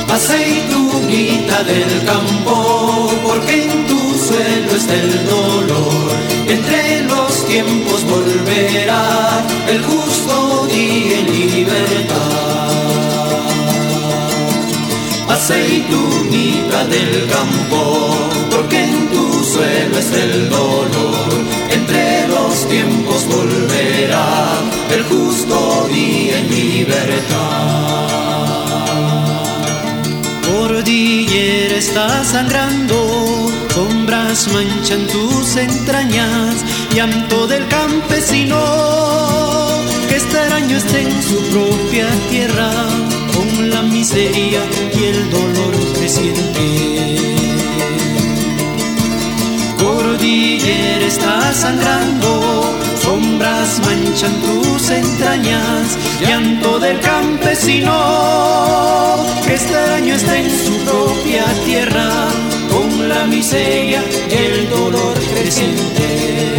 Aceitunita del campo, porque en tu suelo está el dolor. Entre los tiempos volverá el justo día en libertad. Aceitunita del campo, porque en tu suelo está el dolor. Entre los tiempos volverá el justo día en libertad. Cordillera está sangrando, sombras manchan tus entrañas, llanto del campesino que extraño está en su propia tierra, con la miseria y el dolor creciente. Cordillera está sangrando, sombras manchan tus entrañas, llanto del campesino que extraño está en su propia tierra, con la miseria y el dolor creciente.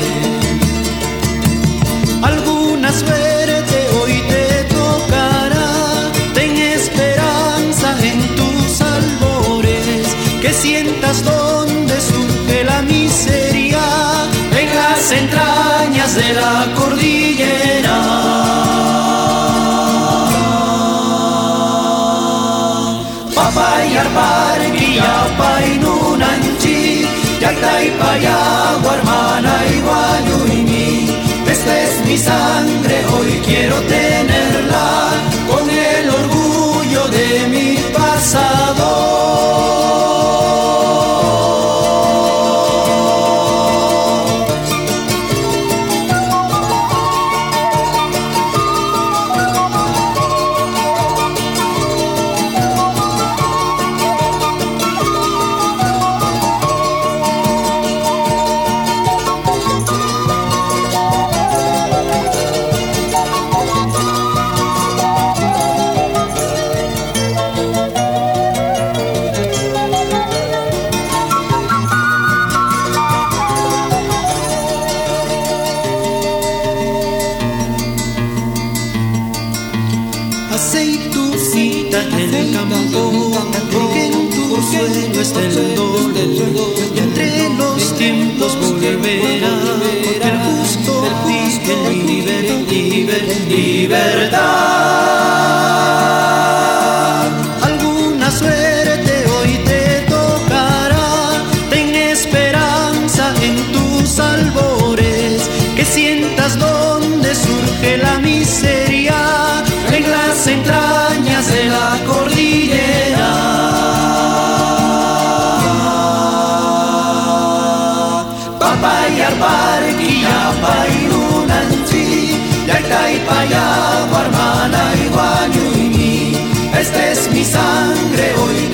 Alguna suerte hoy te tocará, ten esperanza en tus albores, que sientas donde surge la miseria, en las entrañas de la cordillera. Papayarpar, Quillapay-Nunanchi, Yactaypaya, Guarmana y Guayuini. Esta es mi sangre, hoy quiero tenerla, con el orgullo de mi pasado. Aceitunita del campo, porque en tu suelo está el dolor, y entre los tiempos volverá el justo día en libertad. Alguna suerte hoy te tocará, ten esperanza en tus albores, que sientas donde surge la miseria, en las entrañas de la cordillera. Papayarpar, Quillapay-Nunanchi, Yactaypaya, Guarmana y Guayuini. Esta es mi sangre, hoy